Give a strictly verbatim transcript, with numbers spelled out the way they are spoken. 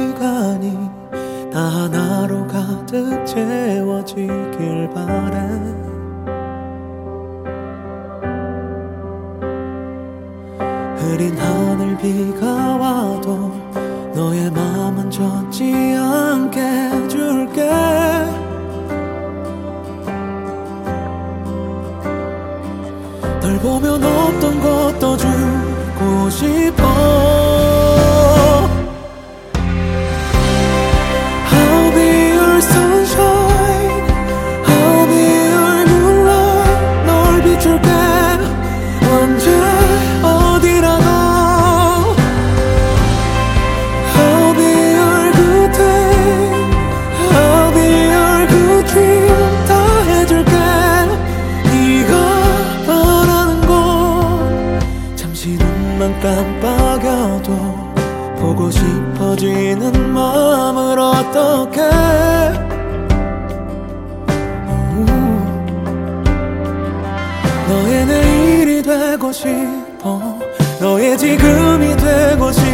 시간이 나 하나로 가득 채워지길 바래. 흐린 하늘 비가 와도 너의 맘은 젖지 않게 해줄게. 널 보면 없던 것도 주고 싶어. I'll be your sunshine, I'll be your moonlight. 널 비출게 언제 어디라도. I'll be your good day, I'll be your good dream. 다 해줄게. 네가 바라는 건 잠시 눈만 깜빡여도 보고 싶어지는 마음을 어떡해. 너의 내일이 되고 싶어. 너의 지금이 되고 싶어.